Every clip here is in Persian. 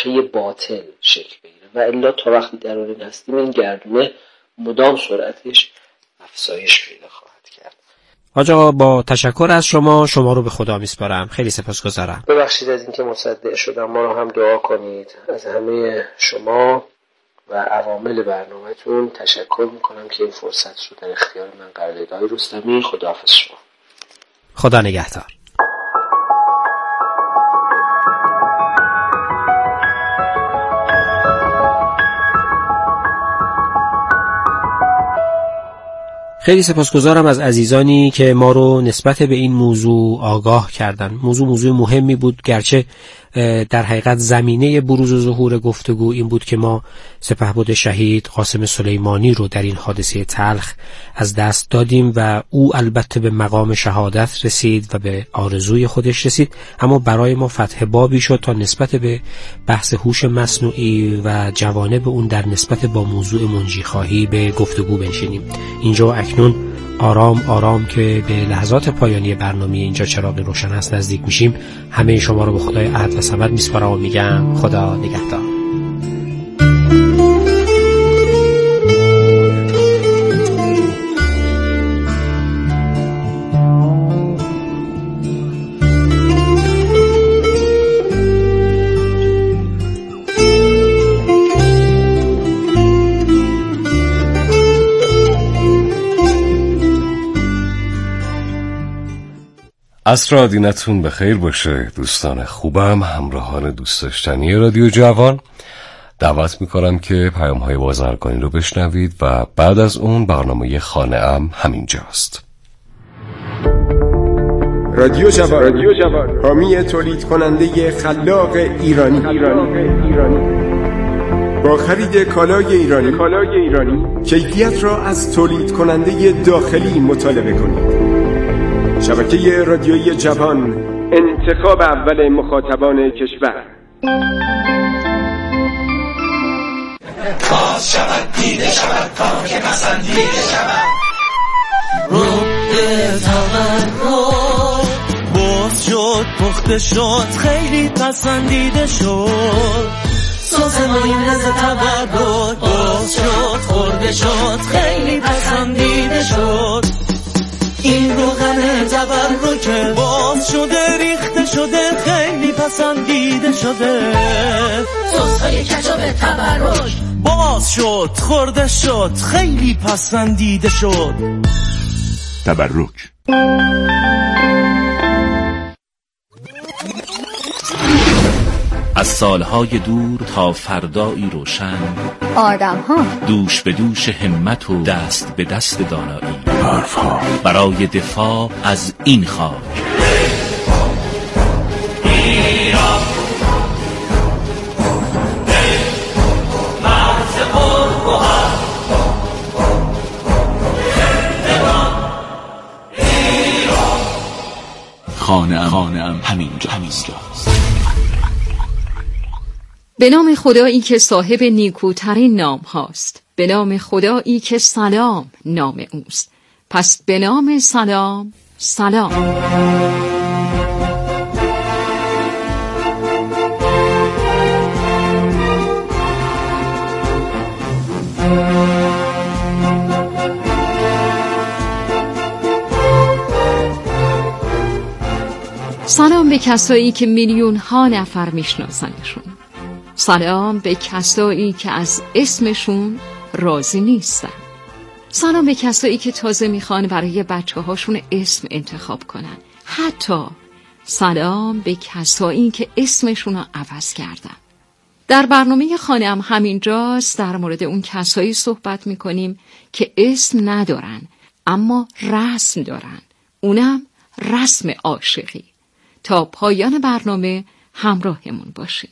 چرخه باطل شکل بگیره و الا تا وقتی درون این هستیم این گردونه مدام سرعتش افزایش پیدا خواهد کرد. حاج آقا با تشکر از شما رو به خدا میسپارم. خیلی سپاسگزارم. ببخشید از اینکه مصدق شدم. ما رو هم دعا کنید. از همه شما و عوامل برنامه‌تون تشکر میکنم که این فرصت رو در اختیار من قرار دادید. آقای رستمی، خداحافظ شما. خدا نگهدار. خیلی سپاسگزارم از عزیزانی که ما رو نسبت به این موضوع آگاه کردن. موضوع مهمی بود، گرچه در حقیقت زمینه بروز و ظهور گفتگو این بود که ما سپهبد شهید قاسم سلیمانی رو در این حادثه تلخ از دست دادیم و او البته به مقام شهادت رسید و به آرزوی خودش رسید، اما برای ما فتح بابی شد تا نسبت به بحث هوش مصنوعی و جوانب اون در نسبت با موضوع منجیخواهی به گفتگو بنشینیم. اینجا اکنون آرام که به لحظات پایانی برنامه اینجا چراغ روشن است نزدیک میشیم. همه شما رو به خدای احد و صمد میسپارم و میگم خدا نگهدار. عصر دینتون بخیر باشه دوستان خوبم، همراهان دوست داشتنی رادیو جوان. دعوت میکنم که پیام‌های بازرگانی رو بشنوید و بعد از اون برنامه خانه ام همینجاست. رادیو جوان، حامی تولید کننده خلاق ایرانی. با خرید کالای ایرانی کیفیت را از تولید کننده داخلی مطالبه کنید. شبکه رادیویی جوان، انتخاب اول مخاطبان کشور. باز شود، دیده شود، تا که پسندیده شود. رب تولد باز شد، پخته شد، خیلی پسندیده شد. سازمای نز تولد باز شد، خورده شد، خیلی پسندیده شد. این روغن تبرکه باز شده، ریخته شده، خیلی پسندیده شده. سس‌های کچاپ تبرک باز شد، خورده شد، خیلی پسندیده شد. تبرک. از سالهای دور تا فردایی روشن، آدم‌ها دوش به دوش همت و دست به دست دانایی، حرف‌ها برای دفاع از این خاک. ایران مرز قرقوها، خانه ام همینجاست. به نام خدایی که صاحب نیکوترین نام هاست، به نام خدایی که سلام نام اوست، پس به نام سلام. سلام به کسایی که میلیون ها نفر میشناسنشون. سلام به کسایی که از اسمشون راضی نیستن. سلام به کسایی که تازه میخوان برای بچه هاشون اسم انتخاب کنن. حتی سلام به کسایی که اسمشون رو عوض کردن. در برنامه خانه ام همینجاست در مورد اون کسایی صحبت میکنیم که اسم ندارن اما رسم دارن. اونم رسم عاشقی. تا پایان برنامه همراهمون باشید.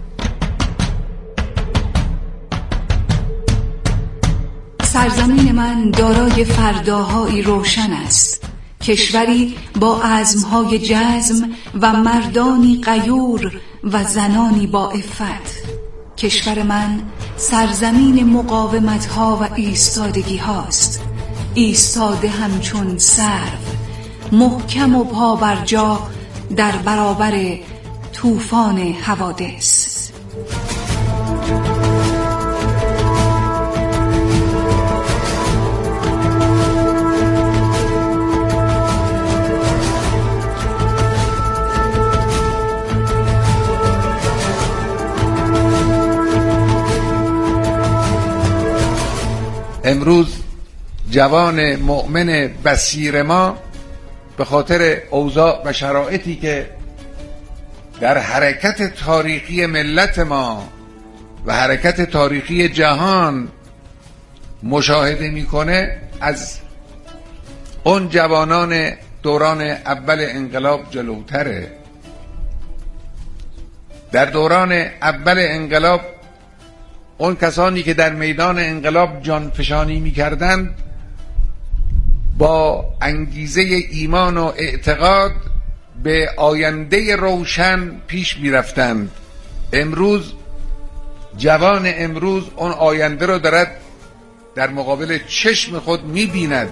سرزمین من دارای فرداهایی روشن است، کشوری با عزمهای جزم و مردانی غیور و زنانی با عفت. کشور من سرزمین مقاومتها و ایستادگی هاست، ایستاده همچون سرو، محکم و پا بر جا در برابر طوفان حوادث. امروز جوان مؤمن بصیر ما به خاطر اوضاع و شرایطی که در حرکت تاریخی ملت ما و حرکت تاریخی جهان مشاهده میکنه، از اون جوانان دوران اول انقلاب جلوتره. در دوران اول انقلاب اون کسانی که در میدان انقلاب جانفشانی میکردند با انگیزه ایمان و اعتقاد به آینده روشن پیش میرفتند. امروز جوان امروز اون آینده رو دارد در مقابل چشم خود میبیند.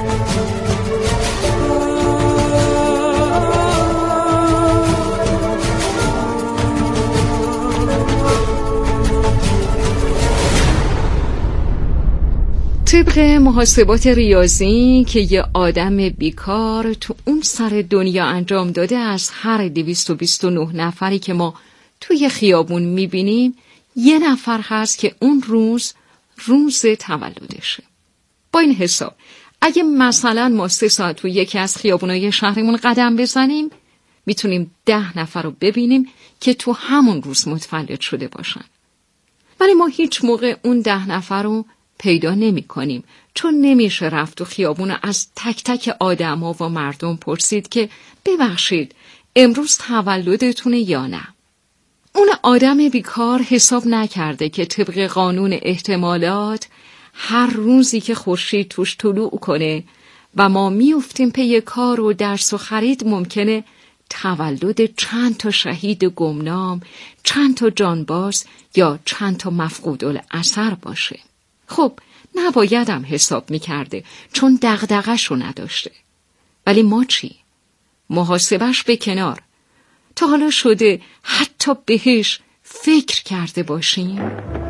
طبق محاسبات ریاضی که یه آدم بیکار تو اون سر دنیا انجام داده، از هر 229 نفری که ما توی خیابون میبینیم یه نفر هست که اون روز تولدشه. با این حساب اگه مثلا ما 3 ساعت تو یکی از خیابونای شهرمون قدم بزنیم میتونیم 10 نفر رو ببینیم که تو همون روز متولد شده باشن. ولی ما هیچ موقع اون 10 نفر رو پیدا نمی کنیم، چون نمیشه رفت تو خیابون از تک تک آدم ها و مردم پرسید که ببخشید امروز تولدتونه یا نه. اون آدم بیکار حساب نکرده که طبق قانون احتمالات هر روزی که خورشید توش طلوع کنه و ما میافتیم پی کار و درس و خرید ممکنه تولد چند تا شهید گمنام، چند تا جانباز یا چند تا مفقود الاثر باشه. خب نبایدم حساب میکرده چون دغدغه‌شو نداشته. ولی ما چی؟ محاسبش به کنار، تا حالا شده حتی بهش فکر کرده باشیم؟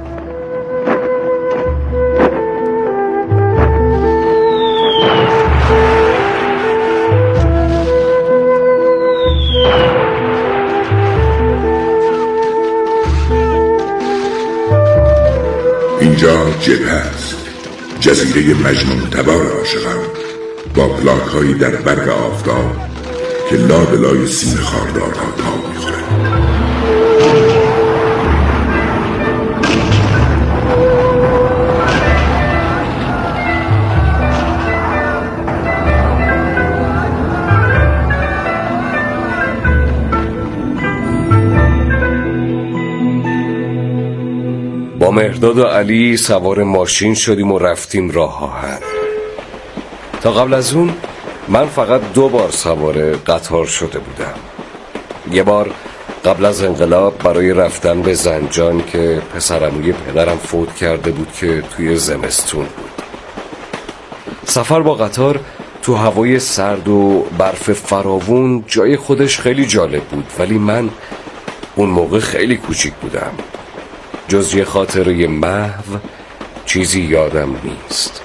اینجا جبهه است، جزیره مجنون تبار عاشقان، با پلاک هایی در برق آفتاب که لابلای سینه خاردارها تا میخوره. با مهرداد و علی سوار ماشین شدیم و رفتیم راه آهن. تا قبل از اون من فقط 2 بار سوار قطار شده بودم. یه بار قبل از انقلاب برای رفتن به زنجان که پسرعموی پدرم فوت کرده بود که توی زمستون بود. سفر با قطار تو هوای سرد و برف فراوون جای خودش خیلی جالب بود، ولی من اون موقع خیلی کوچیک بودم. جز یه خاطره محو چیزی یادم نیست.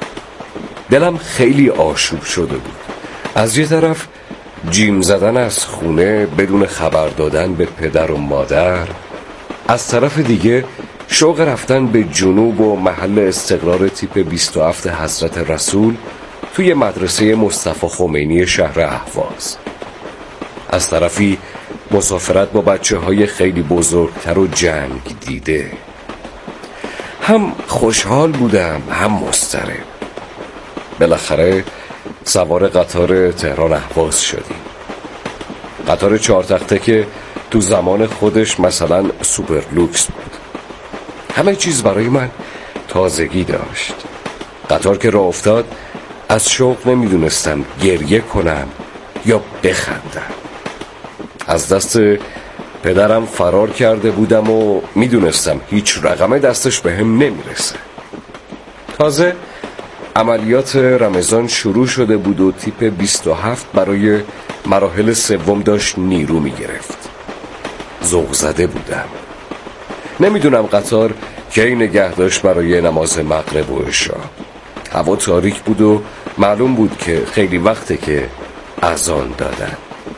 دلم خیلی آشوب شده بود. از یه طرف جیم زدن از خونه بدون خبر دادن به پدر و مادر، از طرف دیگه شوق رفتن به جنوب و محل استقرار تیپ 27 حضرت رسول توی مدرسه مصطفی خمینی شهر اهواز. از طرفی مسافرت با بچه‌های خیلی بزرگتر و جنگ دیده. هم خوشحال بودم هم مضطرب. بالاخره سوار قطار تهران اهواز شدیم. قطار 4 تخته که تو زمان خودش مثلا سوپر لوکس بود. همه چیز برای من تازگی داشت. قطار که راه افتاد از شوق نمیدونستم گریه کنم یا بخندم. از دست پدرم فرار کرده بودم و میدونستم هیچ رقم دستش به هم نمیرسه. تازه عملیات رمضان شروع شده بود و تیپ 27 برای مراحل سوم داشت نیرو میگرفت. ذوق زده بودم. نمیدونم قطار کی نگه داشت برای نماز مغرب و عشا. هوا تاریک بود و معلوم بود که خیلی وقته که اذان دادن.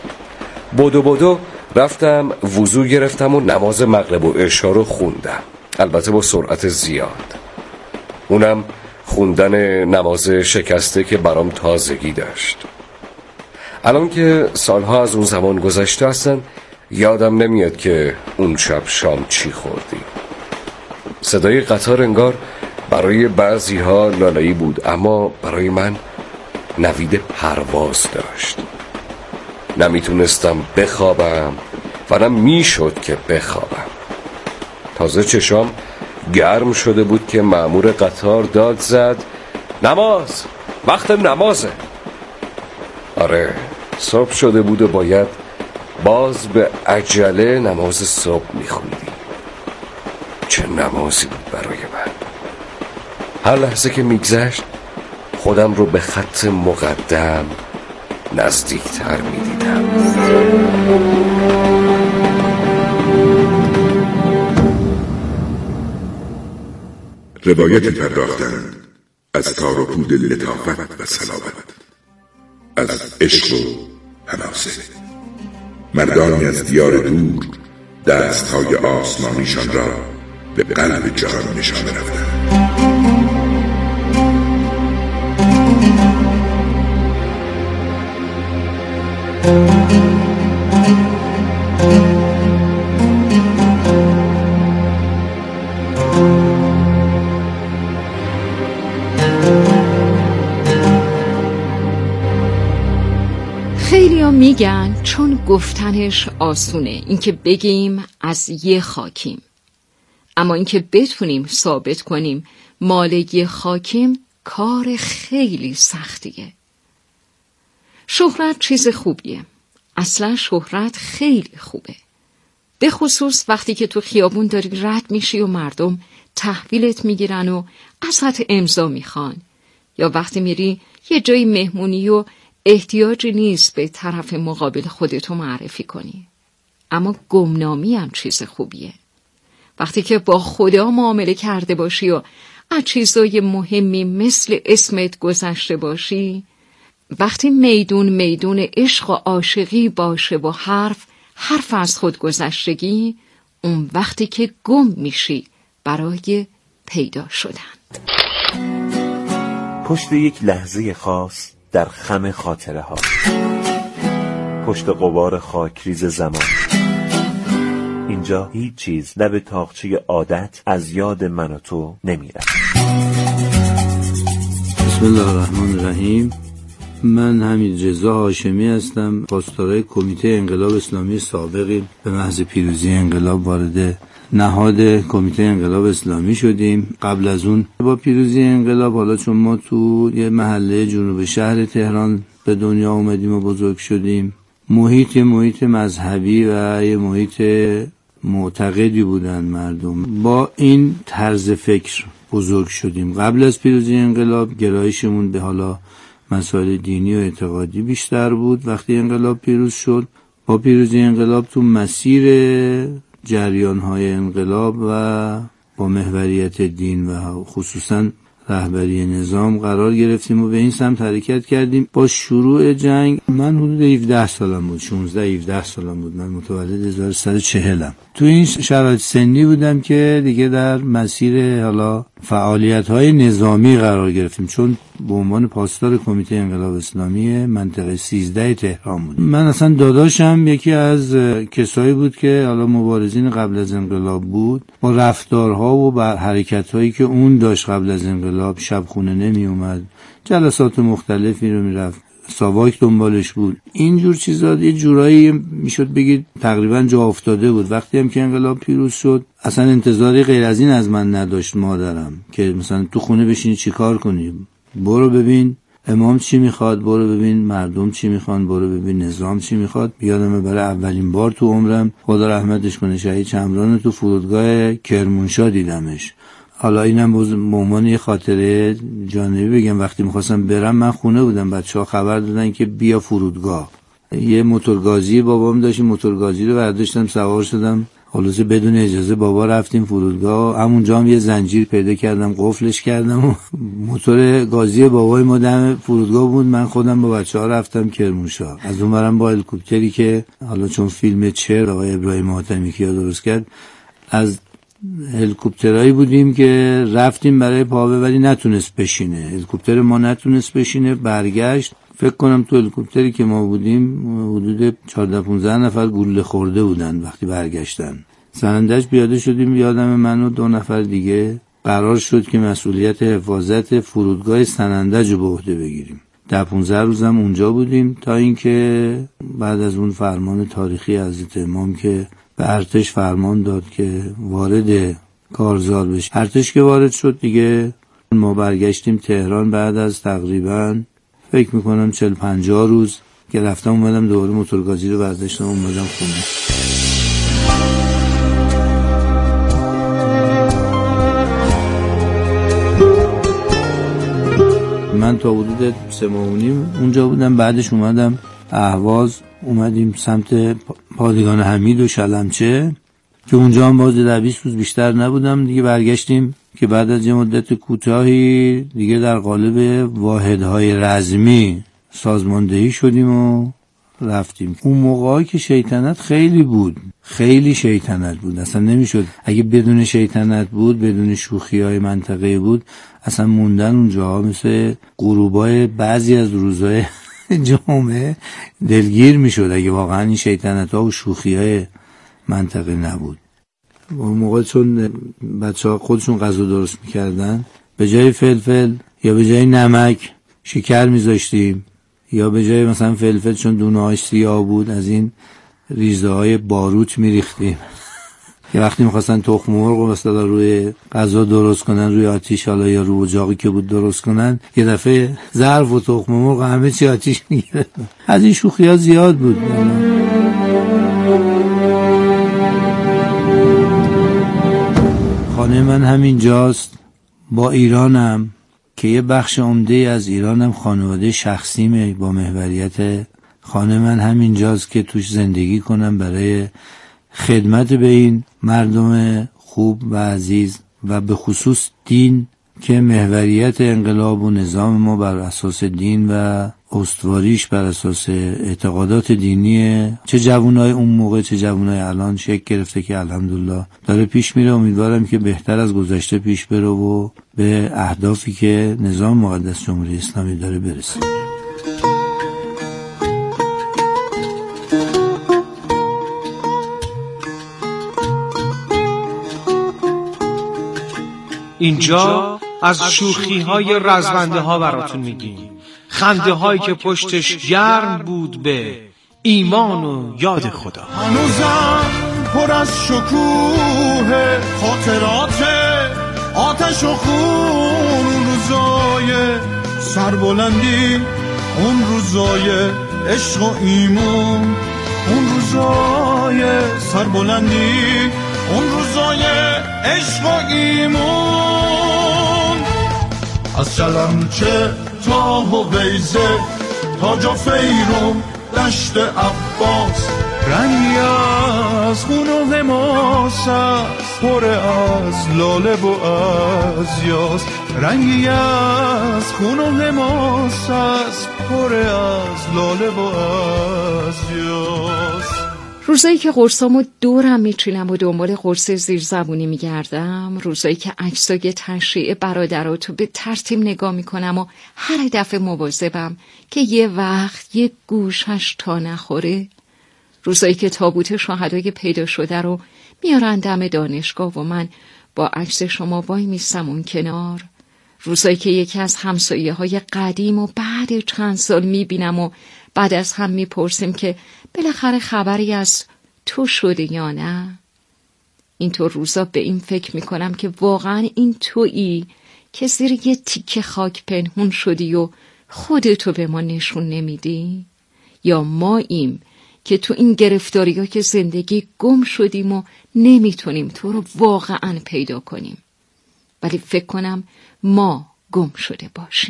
بدو رفتم وضو گرفتم و نماز مغرب و عشا رو خوندم، البته با سرعت زیاد. اونم خوندن نماز شکسته که برام تازگی داشت. الان که سالها از اون زمان گذشته هستن یادم نمیاد که اون شب شام چی خوردی. صدای قطار انگار برای بعضی ها لالایی بود، اما برای من نوید پرواز داشت. نمیتونستم بخوابم و نه میشد که بخوابم. تازه چشام گرم شده بود که مأمور قطار داد زد نماز، وقت نمازه. آره، صبح شده بود و باید باز به عجله نماز صبح میخوندی. چه نمازی بود برای من. هر لحظه که میگذشت خودم رو به خط مقدم نزدیکتر میدیدم. روایتی پرداختند از تار و پود لطافت و صلابت، از عشق و حماسه. مردانی از دیار دور دستهای آسمانیشان را به قلب جهان نشانه رفتند. خیلی ها میگن چون گفتنش آسونه، اینکه بگیم از یه خاکیم، اما اینکه بتونیم ثابت کنیم مال یه خاکیم کار خیلی سختیه. شهرت چیز خوبیه، اصلا شهرت خیلی خوبه، به خصوص وقتی که تو خیابون داری رد میشی و مردم تحویلت میگیرن و ازت امضا میخوان، یا وقتی میری یه جایی مهمونی و احتیاجی نیست به طرف مقابل خودتو معرفی کنی. اما گمنامی هم چیز خوبیه، وقتی که با خدا معامله کرده باشی و از چیزای مهمی مثل اسمت گذشته باشی، وقتی میدون عشق و عاشقی باشه و حرف از خود گذشتگی، اون وقتی که گم میشی برای پیدا شدن. پشت یک لحظه خاص در خم خاطره ها، پشت غبار خاکریز زمان، اینجا هیچ چیز لب تاقچه عادت از یاد من و تو نمیره. بسم الله الرحمن الرحیم. من حمید رضا هاشمی هستم، پاسدارای کمیته انقلاب اسلامی سابقیم. به محض پیروزی انقلاب وارد نهاد کمیته انقلاب اسلامی شدیم. قبل از اون با پیروزی انقلاب، حالا چون ما تو یه محله جنوب شهر تهران به دنیا اومدیم و بزرگ شدیم، محیط مذهبی و یه محیط معتقدی بودن مردم. با این طرز فکر بزرگ شدیم. قبل از پیروزی انقلاب گرایشمون به حالا مسائل دینی و اعتقادی بیشتر بود. وقتی انقلاب پیروز شد، با پیروزی انقلاب تو مسیر جریان‌های انقلاب و با محوریت دین و خصوصا رهبری نظام قرار گرفتیم و به این سمت حرکت کردیم. با شروع جنگ من حدود 17 سالم بود، 16-17 سالم بود. من متولد 1140م. تو این شرایط سنی بودم که دیگه در مسیر حالا فعالیت‌های نظامی قرار گرفتیم، چون به عنوان پاسدار کمیته انقلاب اسلامی منطقه 13 تهران بود. من اصلا داداشم یکی از کسایی بود که حالا مبارزین قبل از انقلاب بود. با رفتارها و بر حرکت‌هایی که اون داشت قبل از انقلاب، شب خونه نمی اومد، جلسات مختلفی رو میرفت، ساواک دنبالش بود، اینجور چیزا یه جورایی میشد بگید تقریبا جا افتاده بود. وقتی هم که انقلاب پیروز شد، اصلا انتظاری غیر از این از من نداشت مادرم که مثلا تو خونه بشینی چی کار کنی، برو ببین امام چی میخواد، برو ببین مردم چی میخوان، برو ببین نظام چی میخواد. یادمه برای اولین بار تو عمرم، خدا رحمتش کنه، شهید چمران تو فرودگاه کرمانشاه دیدمش. حالا اینم به عنوان یه خاطره جانبی بگم، وقتی میخواستم برم من خونه بودم، بچه‌ها خبر دادن که بیا فرودگاه. یه موتورگازی بابام داشت، موتورگازی رو برداشتم سوار شدم، خلاصه بدون اجازه بابا رفتیم فرودگاه. همونجا هم یه زنجیر پیدا کردم، قفلش کردم و موتور گازی بابای ما دم فرودگاه بود. من خودم با بچه‌ها رفتم کرمانشاه. از اون برم با هلیکوپتری که حالا چون فیلم چر آقای ابراهیم حاتمی کیا درست کرد، از هلیکوپترایی بودیم که رفتیم برای پاوه ولی نتونست بشینه، هلیکوپتر ما نتونست بشینه، برگشت. فکر کنم تو هلیکوپتری که ما بودیم حدود 14-15 نفر گلوله خورده بودن. وقتی برگشتن سنندج پیاده شدیم، یادم من و 2 نفر دیگه قرار شد که مسئولیت حفاظت فرودگاه سنندج رو به عهده بگیریم. 10-15 روزم اونجا بودیم تا اینکه بعد از اون فرمان تاریخی حضرت امام که به ارتش فرمان داد که وارد کارزار بشه، ارتش که وارد شد دیگه ما برگشتیم تهران بعد از تقریبا فکر میکنم 40-50 روز که رفتم اومدم دوباره موتورگازی رو برداشتم اومدم خونه. من تا حدود 3 ماه و نیم اونجا بودم. بعدش اومدم اهواز، اومدیم سمت پادگان حمید و شلمچه که اونجا هم باز 10-20 روز بیشتر نبودم دیگه. برگشتیم که بعد از یه مدت کوتاهی دیگه در قالب واحدهای رزمی سازماندهی شدیم و رفتیم. اون موقعی که شیطنت خیلی بود، خیلی شیطنت بود، اصلا نمیشد. اگه بدون شیطنت بود، بدون شوخی‌های منطقه‌ای بود، اصلا موندن اونجا مثل غروبای بعضی از روزهای جمعه دلگیر میشد اگه واقعا این شیطنت‌ها و شوخی‌های منطقه نبود. اون موقع چون بچه‌ها خودشون غذا درست میکردن، به جای فلفل یا به جای نمک شکر میذاشتیم، یا به جای مثلا فلفل چون دونه‌هاش سیاه بود از این ریزه‌های باروت میریختیم که وقتی می‌خواستن تخم مرغ رو مثلا روی غذا درست کنن، روی آتیش حالا یا رو اجاقی که بود درست کنن، یه دفعه ظرف و تخم مرغ همه چی آتیش میگیره. از این شوخی‌ها زیاد بود. خانه من همین جاست با ایرانم که یه بخش عمده از ایرانم خانواده شخصیمه با محوریت. خانه من همین جاست که توش زندگی کنم برای خدمت به این مردم خوب و عزیز و به خصوص دین که محوریت انقلاب و نظام ما بر اساس دین و استواریش بر اساس اعتقادات دینیه. چه جوانای اون موقع چه جوانای الان شکل گرفته که الحمدلله داره پیش میره. امیدوارم که بهتر از گذشته پیش بره و به اهدافی که نظام مقدس جمهوری اسلامی داره برسه. اینجا از شوخی های رزمنده ها براتون میگیم، خنده هایی که پشتش گرم بود به ایمان و یاد خدا. هنوزم پر از شکوه خاطرات آتش و خون، اون روزای سربلندی، اون روزای عشق و ایمان، اون روزای سربلندی، اون روزای عشق و ایمان. از شلمچه تا حویزه تا جافیروم دشت عباس، رنگی از خون و حماس است، پر از لاله و از یاس، رنگی از خون و حماس است، پر از لاله و از یاس. روزایی که قرصامو دورم میچینم و دنبال قرص زیرزبونی میگردم، روزایی که عکسای تشریع برادراتو به ترتیب نگاه میکنم و هر دفعه مواظبم که یه وقت یه گوشش تا نخوره، روزایی که تابوت شهدای پیدا شده رو میارن دم دانشگاه و من با عکس شما وای میستم اون کنار، روزایی که یکی از همسایه‌های قدیم و بعد چند سال میبینم و بعد از هم میپرسیم که بالاخره خبری از تو شده یا نه. اینطور روزا به این فکر میکنم که واقعا این تویی که زیر یه تیکه خاک پنهون شدی و خودتو به ما نشون نمیدی، یا ماییم که تو این گرفتاری‌ها که زندگی گم شدیم و نمیتونیم تو رو واقعا پیدا کنیم، ولی فکر کنم ما گم شده باشیم.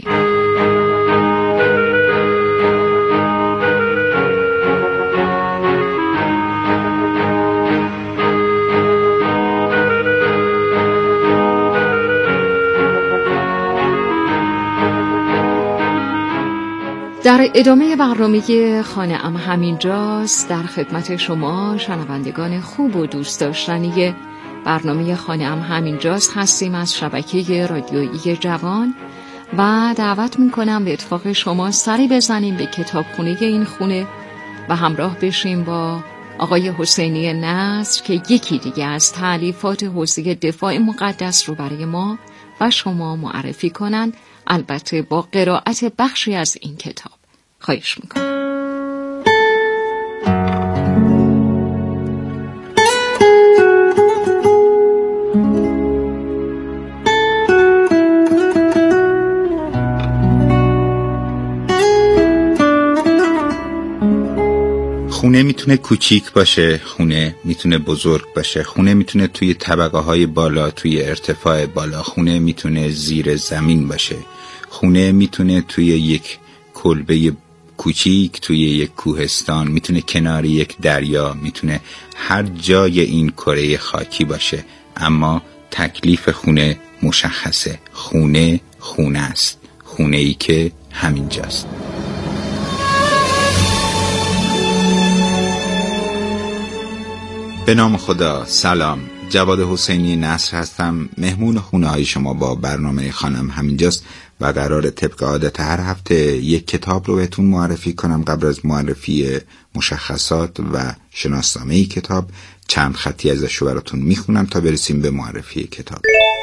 در ادامه برنامه خانه‌ام همینجاست در خدمت شما شنوندگان خوب و دوست داشتنی برنامه خانه‌ام همینجاست هستیم از شبکه رادیویی جوان و دعوت میکنم به اتفاق شما سری بزنیم به کتابخونه این خونه و همراه بشیم با آقای حسینی نصر که یکی دیگه از تألیفات حوزه دفاع مقدس رو برای ما و شما معرفی کنن، البته با قرائت بخشی از این کتاب. خواهش میکنم. خونه میتونه کوچیک باشه، خونه میتونه بزرگ باشه، خونه میتونه توی طبقه های بالا، توی ارتفاع بالا، خونه میتونه زیر زمین باشه، خونه میتونه توی یک کلبه کوچیک، توی یک کوهستان، میتونه کنار یک دریا، میتونه هر جای این کره خاکی باشه. اما تکلیف خونه مشخصه. خونه خونه است، خونه ای که همینجاست. به نام خدا. سلام، جواد حسینی نصر هستم، مهمون خونه های شما با برنامه خانم همینجاست و قرار طبق عادت هر هفته یک کتاب رو بهتون معرفی کنم. قبل از معرفی مشخصات و شناسنامه کتاب چند خطی ازش رو براتون میخونم تا برسیم به معرفی کتاب.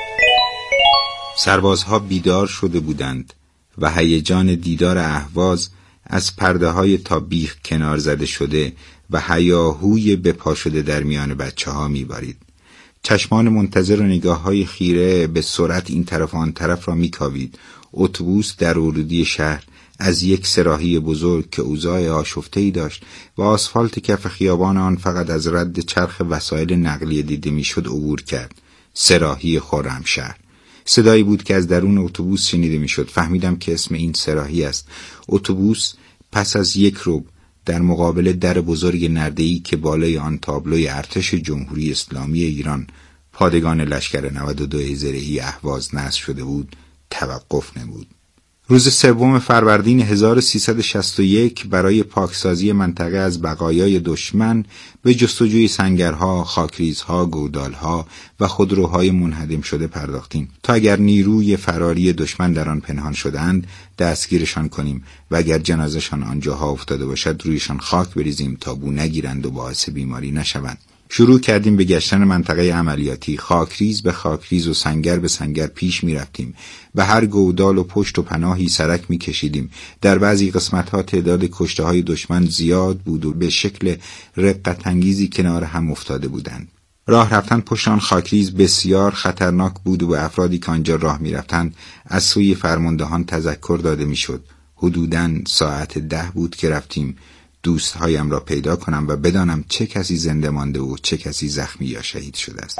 سربازها بیدار شده بودند و هیجان دیدار اهواز از پرده های تا بیخ کنار زده شده و هیاهوی بپا شده در میان بچه ها میبارید. چشمان منتظر و نگاه های خیره به سرعت این طرف و آن طرف را میکاوید. اتوبوس در ورودی شهر از یک سراحی بزرگ که اوضاع آشفته‌ای داشت و آسفالت کف خیابان آن فقط از رد چرخ وسایل نقلیه دیده میشد عبور کرد. سراحی خرمشهر. صدایی بود که از درون اتوبوس شنیده میشد. فهمیدم که اسم این سراحی است. اتوبوس پس از یک ربع در مقابل در بزرگ نرده‌ای که بالای آن تابلوی ارتش جمهوری اسلامی ایران پادگان لشکر 92 زرهی اهواز نصب شده بود توقف نمود. روز 3 فروردین 1361 برای پاکسازی منطقه از بقایای دشمن به جستجوی سنگرها، خاکریزها، گودالها و خودروهای منهدم شده پرداختیم تا اگر نیروی فراری دشمن در آن پنهان شدند دستگیرشان کنیم و اگر جنازه‌شان آنجاها افتاده باشد رویشان خاک بریزیم تا بو نگیرند و باعث بیماری نشوند. شروع کردیم به گشتن منطقه عملیاتی. خاکریز به خاکریز و سنگر به سنگر پیش می رفتیم. به هر گودال و پشت و پناهی سرک می کشیدیم. در بعضی قسمت‌ها تعداد کشته های دشمن زیاد بود و به شکل رقت انگیزی کنار هم افتاده بودند. راه رفتن پشت آن خاکریز بسیار خطرناک بود و به افرادی که آنجا راه می رفتند از سوی فرماندهان تذکر داده می شد. حدوداً ساعت 10 بود که رفتیم دوستهایم را پیدا کنم و بدانم چه کسی زنده مانده و چه کسی زخمی یا شهید شده است.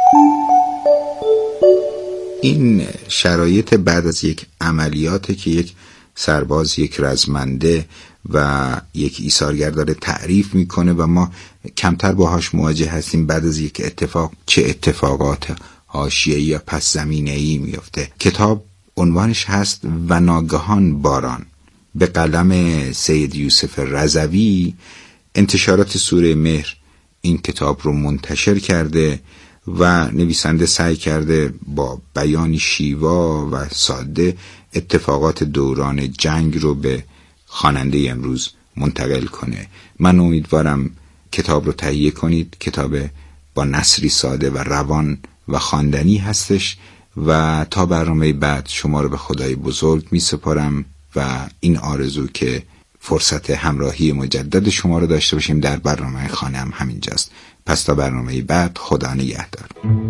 این شرایط بعد از یک عملیاته که یک سرباز، یک رزمنده و یک ایثارگر داره تعریف میکنه و ما کمتر باهاش مواجه هستیم. بعد از یک اتفاق چه اتفاقات حاشیه‌ای یا پس زمینه‌ای میفته. کتاب عنوانش هست و ناگهان باران، به قلم سید یوسف رضوی. انتشارات سوره مهر این کتاب رو منتشر کرده و نویسنده سعی کرده با بیانی شیوا و ساده اتفاقات دوران جنگ رو به خواننده امروز منتقل کنه. من امیدوارم کتاب رو تهیه کنید. کتاب با نثری ساده و روان و خواندنی هستش و تا برنامه بعد شما رو به خدای بزرگ می سپارم و این آرزو که فرصت همراهی مجدد شما رو داشته باشیم در برنامه خانم همینجاست. پس تا برنامه بعد، خدا نگهدار.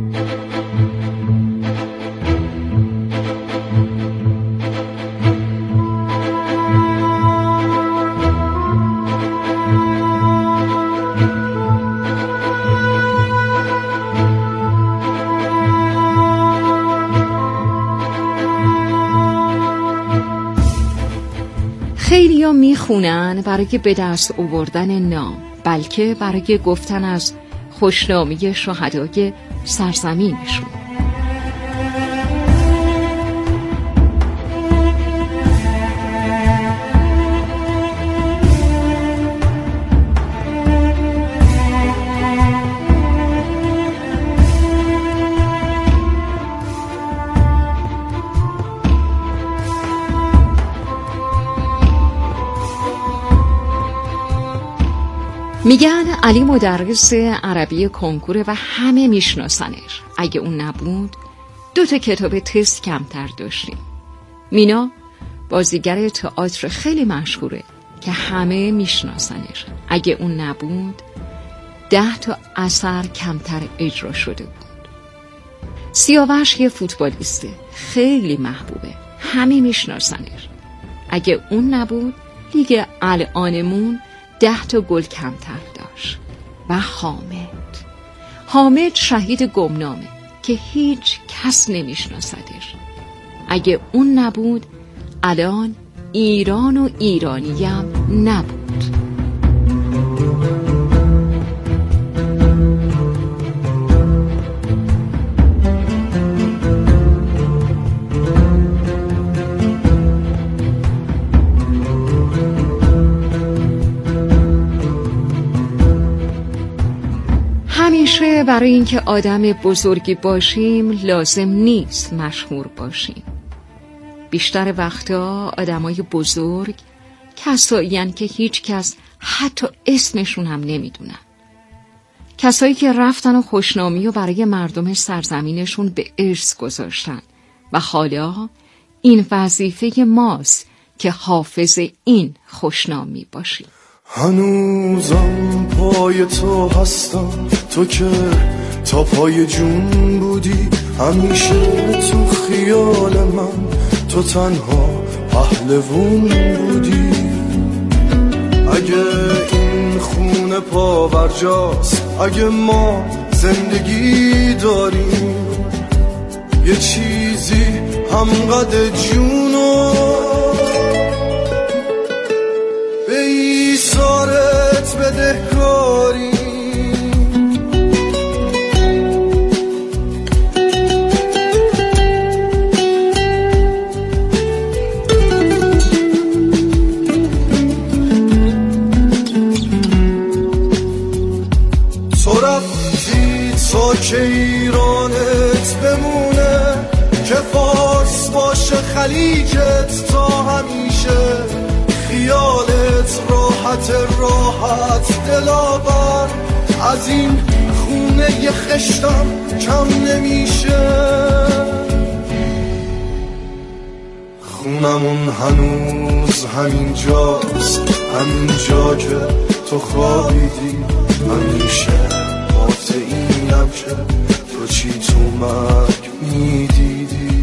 خیلیا میخونن برای به دست آوردن نام، بلکه برای گفتن از خوشنامی شهدای سرزمینشون. میگن علی مدرس عربی کنکوره و همه میشناسنش. اگه اون نبود 2 کتاب تست کمتر داشتیم. مینا بازیگر تئاتر خیلی مشهوره که همه میشناسنش. اگه اون نبود 10 اثر کمتر اجرا شده بود. سیاوش یه فوتبالیسته خیلی محبوبه، همه میشناسنش. اگه اون نبود لیگ الانمون 10 گل کمتر داشت. و حامد شهید گمنامه که هیچ کس نمیشناسدش. اگه اون نبود الان ایران و ایرانیم نبود. همیشه برای اینکه آدم بزرگی باشیم لازم نیست مشهور باشیم. بیشتر وقتا آدمای بزرگ کسایین که هیچ کس حتی اسمشون هم نمیدونن. کسایی که رفتن و خوشنامی و برای مردم سرزمینشون به ارث گذاشتن و حالا این وظیفه ماست که حافظ این خوشنامی باشیم. هنوزم پای تو هستم، تو که تا پای جون بودی، همیشه تو خیال من تو تنها پهلوون بودی. اگه این خونه پابرجاست، اگه ما زندگی داریم، یه چیزی همقدر جونو به ایثارت بدهکاری. تو رفتی تا که ایرانت بمونه، که فارس باشه خلیجت تا همیشه، خیالت راحت دلاور، از این خونه ی خشتم کم نمیشه. خونمون هنوز همین جاست، همین جا که تو خوابیدی، همیشه بات اینم که تو چی تو مرگ میدیدی.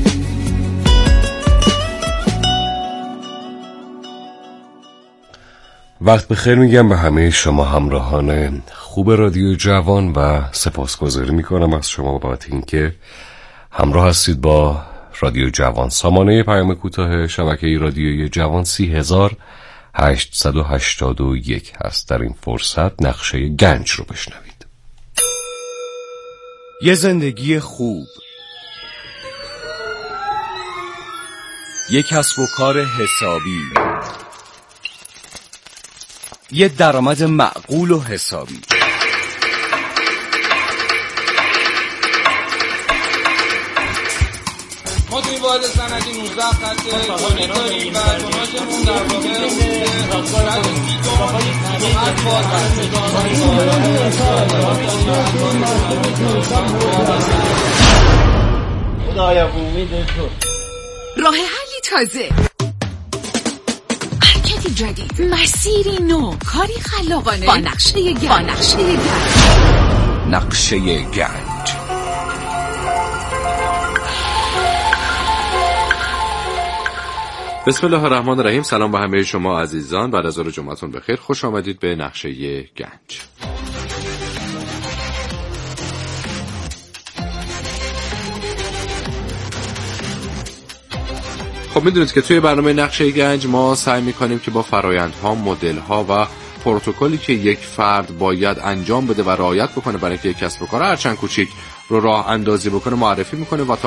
وقت بخیر میگم به همه شما همراهان خوب رادیو جوان و سپاسگزاری میکنم از شما بابت اینکه همراه هستید با رادیو جوان. سامانه پیام کوتاه شبکه رادیوی جوان 30881 هست. در این فرصت نقشه گنج رو بشنوید. یه زندگی خوب، یه کسب و کار حسابی، یه درآمد معقول و حسابی. ما توی واحد صنعتی 19 خط گونه داریم و توناژمون در خدایا امید تو. راه حلی تازه، حرکتی جدید، مسیری نو، کاری خلاقانه با نقشه گنج. نقشه گنج. بسم الله الرحمن الرحیم. سلام به همه شما عزیزان، بعد از ظهر جمعتون بخیر. خوش آمدید به نقشه گنج. خب میدونید که توی برنامه نقشه گنج ما سعی میکنیم که با فرایندها، مدل‌ها و پروتکلی که یک فرد باید انجام بده و رعایت بکنه برای اینکه یک کسب و کار هرچند کوچیک رو راه اندازی بکنه معرفی میکنه و تا